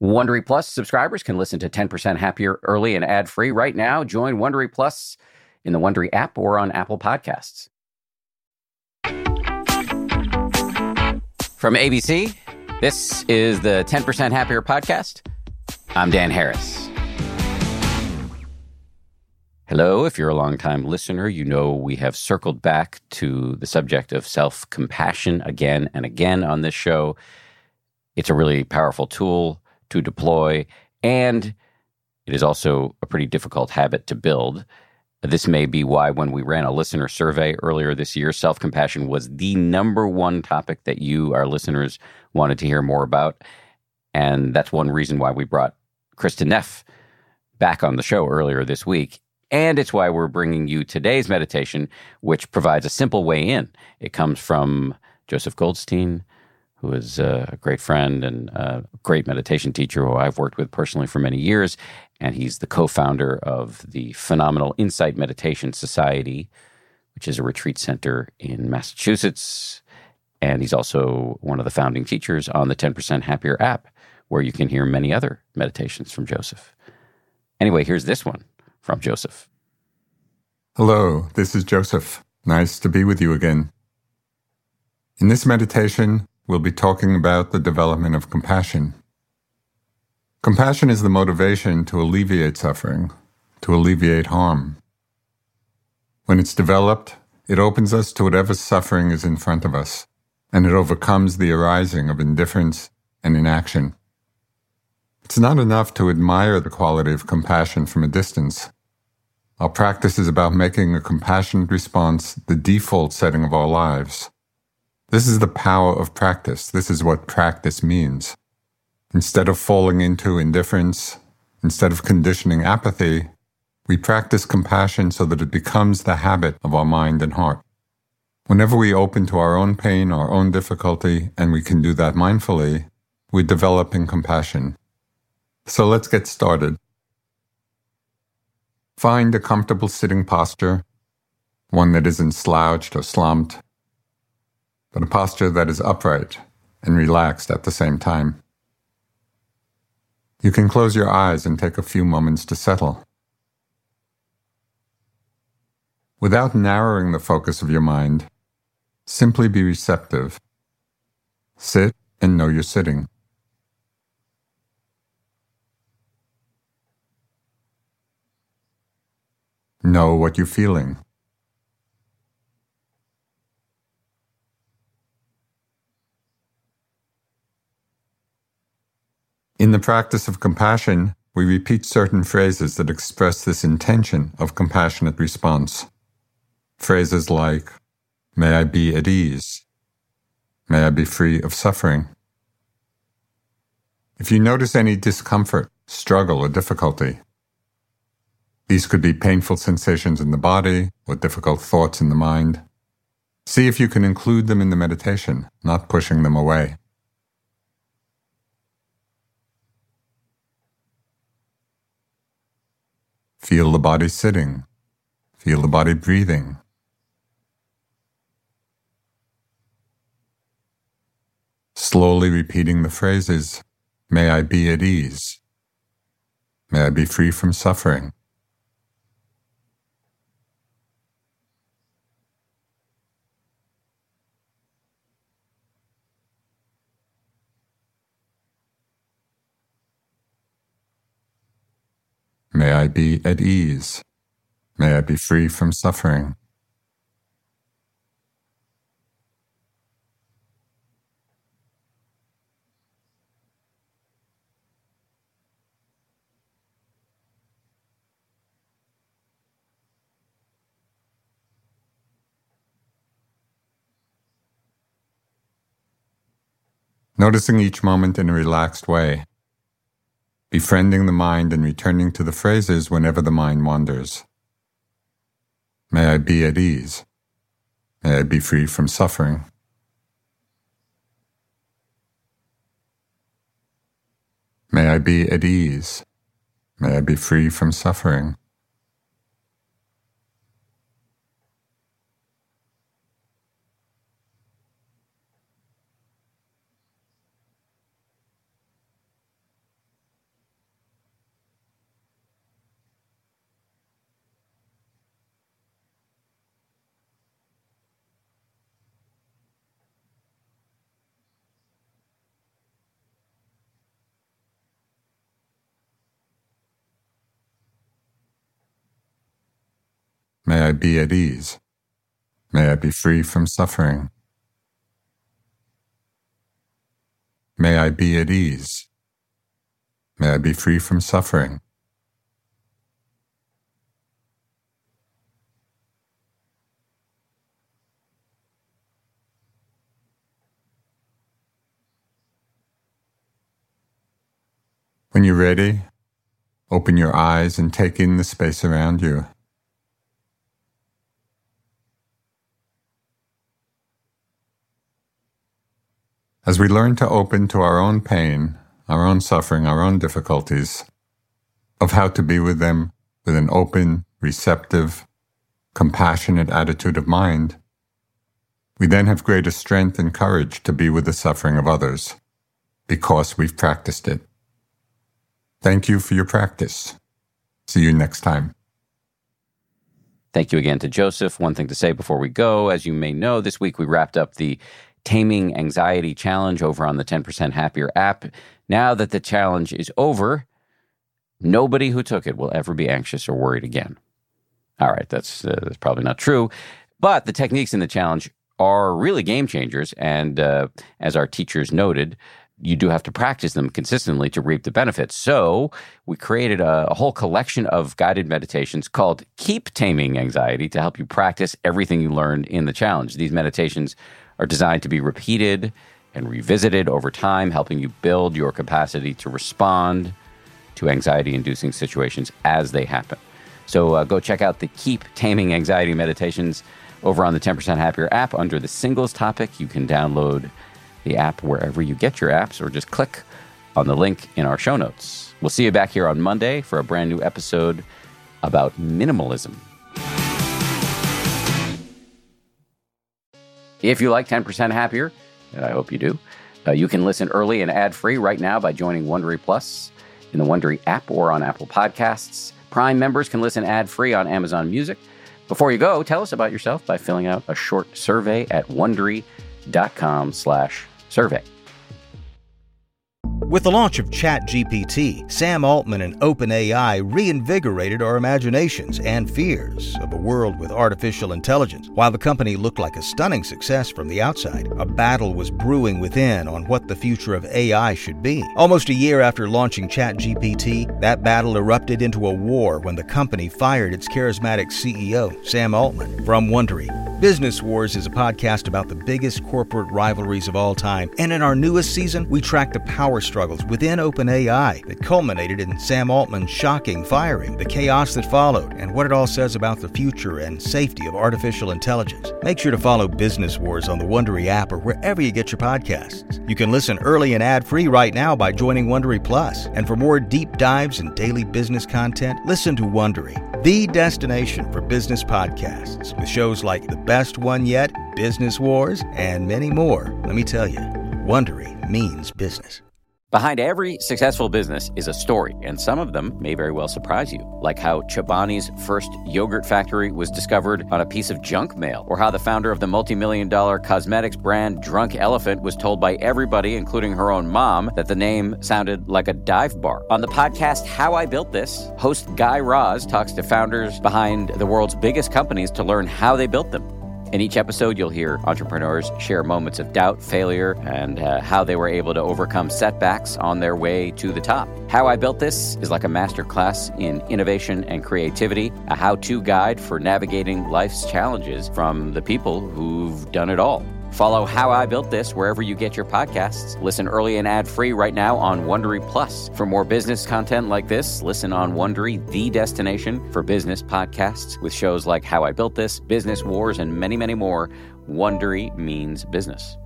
Wondery Plus subscribers can listen to 10% Happier early and ad-free right now. Join Wondery Plus in the Wondery app or on Apple Podcasts. From ABC, this is the 10% Happier podcast. I'm Dan Harris. Hello, if you're a longtime listener, you know we have circled back to the subject of self-compassion again and again on this show. It's a really powerful tool to deploy, and it is also a pretty difficult habit to build. This may be why when we ran a listener survey earlier this year, self-compassion was the number one topic that you, our listeners, wanted to hear more about. And that's one reason why we brought Kristin Neff back on the show earlier this week. And it's why we're bringing you today's meditation, which provides a simple way in. It comes from Joseph Goldstein, who is a great friend and a great meditation teacher who I've worked with personally for many years. And he's the co-founder of the Phenomenal Insight Meditation Society, which is a retreat center in Massachusetts. And he's also one of the founding teachers on the 10% Happier app, where you can hear many other meditations from Joseph. Anyway, here's this one from Joseph. Hello, this is Joseph. Nice to be with you again. In this meditation, we'll be talking about the development of compassion. Compassion is the motivation to alleviate suffering, to alleviate harm. When it's developed, it opens us to whatever suffering is in front of us, and it overcomes the arising of indifference and inaction. It's not enough to admire the quality of compassion from a distance. Our practice is about making a compassionate response the default setting of our lives. This is the power of practice. This is what practice means. Instead of falling into indifference, instead of conditioning apathy, we practice compassion so that it becomes the habit of our mind and heart. Whenever we open to our own pain, our own difficulty, and we can do that mindfully, we're developing compassion. So let's get started. Find a comfortable sitting posture, one that isn't slouched or slumped, but a posture that is upright and relaxed at the same time. You can close your eyes and take a few moments to settle. Without narrowing the focus of your mind, simply be receptive. Sit and know you're sitting. Know what you're feeling. In the practice of compassion, we repeat certain phrases that express this intention of compassionate response. Phrases like, "May I be at ease," "May I be free of suffering." If you notice any discomfort, struggle, or difficulty, these could be painful sensations in the body or difficult thoughts in the mind, see if you can include them in the meditation, not pushing them away. Feel the body sitting. Feel the body breathing. Slowly repeating the phrases, "May I be at ease," "May I be free from suffering," "May I be at ease," "May I be free from suffering." Noticing each moment in a relaxed way, befriending the mind and returning to the phrases whenever the mind wanders. May I be at ease. May I be free from suffering. May I be at ease. May I be free from suffering. May I be at ease. May I be free from suffering. May I be at ease. May I be free from suffering. When you're ready, open your eyes and take in the space around you. As we learn to open to our own pain, our own suffering, our own difficulties, of how to be with them with an open, receptive, compassionate attitude of mind, we then have greater strength and courage to be with the suffering of others, because we've practiced it. Thank you for your practice. See you next time. Thank you again to Joseph. One thing to say before we go, as you may know, this week we wrapped up the Taming Anxiety Challenge over on the 10% Happier app. Now that the challenge is over, nobody who took it will ever be anxious or worried again. All right, that's probably not true, but the techniques in the challenge are really game changers, and as our teachers noted, you do have to practice them consistently to reap the benefits. So we created a whole collection of guided meditations called Keep Taming Anxiety to help you practice everything you learned in the challenge. These meditations are designed to be repeated and revisited over time, helping you build your capacity to respond to anxiety-inducing situations as they happen. So go check out the Keep Taming Anxiety meditations over on the 10% Happier app under the Singles topic. You can download the app wherever you get your apps, or just click on the link in our show notes. We'll see you back here on Monday for a brand new episode about minimalism. If you like 10% Happier, and I hope you do, you can listen early and ad-free right now by joining Wondery Plus in the Wondery app or on Apple Podcasts. Prime members can listen ad-free on Amazon Music. Before you go, tell us about yourself by filling out a short survey at Wondery.com/survey. With the launch of ChatGPT, Sam Altman and OpenAI reinvigorated our imaginations and fears of a world with artificial intelligence. While the company looked like a stunning success from the outside, a battle was brewing within on what the future of AI should be. Almost a year after launching ChatGPT, that battle erupted into a war when the company fired its charismatic CEO, Sam Altman. From Wondery, Business Wars is a podcast about the biggest corporate rivalries of all time, and in our newest season, we track the power struggles within OpenAI that culminated in Sam Altman's shocking firing, the chaos that followed, and what it all says about the future and safety of artificial intelligence. Make sure to follow Business Wars on the Wondery app or wherever you get your podcasts. You can listen early and ad-free right now by joining Wondery Plus. And for more deep dives and daily business content, listen to Wondery, the destination for business podcasts, with shows like The Best One Yet, Business Wars, and many more. Let me tell you, Wondery means business. Behind every successful business is a story, and some of them may very well surprise you, like how Chobani's first yogurt factory was discovered on a piece of junk mail, or how the founder of the multi-million-dollar cosmetics brand Drunk Elephant was told by everybody, including her own mom, that the name sounded like a dive bar. On the podcast How I Built This, host Guy Raz talks to founders behind the world's biggest companies to learn how they built them. In each episode, you'll hear entrepreneurs share moments of doubt, failure, and how they were able to overcome setbacks on their way to the top. How I Built This is like a masterclass in innovation and creativity, a how-to guide for navigating life's challenges from the people who've done it all. Follow How I Built This wherever you get your podcasts. Listen early and ad-free right now on Wondery Plus. For more business content like this, listen on Wondery, the destination for business podcasts, with shows like How I Built This, Business Wars, and many, many more. Wondery means business.